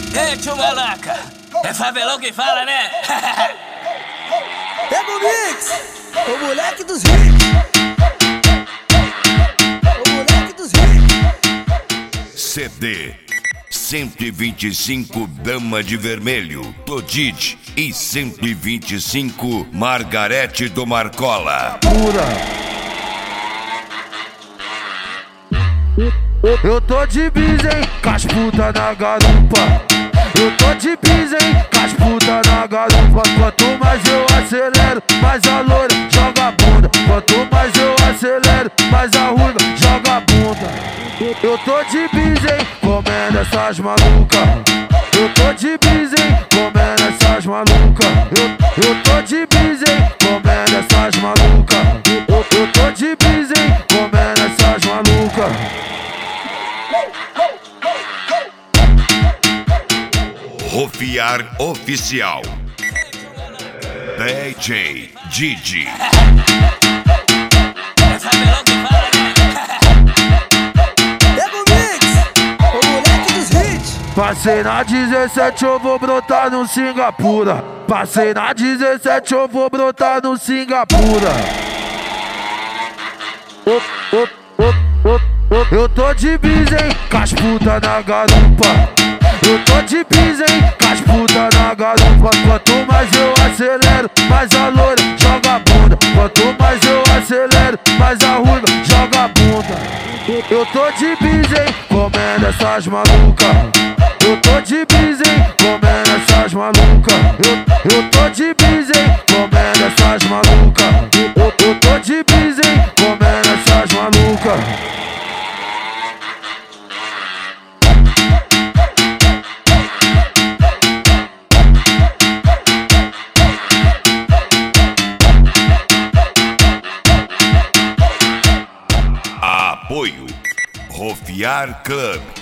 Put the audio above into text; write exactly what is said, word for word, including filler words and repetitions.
Ei, tio Malaca, é favelão que fala, né? Pega o mix, o moleque dos hits. O moleque dos hits. C D cento e vinte e cinco Dama de Vermelho, Todit e cento e vinte e cinco Margarete do Marcola. Pura. Eu tô de bis, hein, cas puta na garupa. Eu tô de bis, hein, cas puta na garupa. Quanto mais eu acelero, mais a loira joga a bunda. Quanto mais eu acelero, mais a ruiva joga a bunda. Eu tô de bis, hein, comendo essas malucas. Eu tô de bis, hein, comendo essas malucas. Eu, eu tô de bis, hein, comendo essas malucas. Eu, eu tô de bis, hein, comendo essas malucas. Rofiar Oficial D J Didi. É favelão que fala, né? Pega o mix, o moleque dos hits. Passei na dezessete, eu vou brotar no Singapura. Passei na dezessete, eu vou brotar no Singapura. Op, op, op, op, op. Eu tô de bis, hein, cas puta na garupa. Eu tô de bis, hein, cas puta na garupa. Quanto mais eu acelero, mais a loira joga a bunda. Quanto mais eu acelero, mais a ruiva joga a bunda. Eu tô de bis, hein, comendo essas malucas. Eu tô de bis, hein, comendo essas malucas. Eu, eu tô de bis, hein, comendo essas malucas. Eu, eu tô de bis, hein, comendo essas malucas. Apoio Rofiar Club.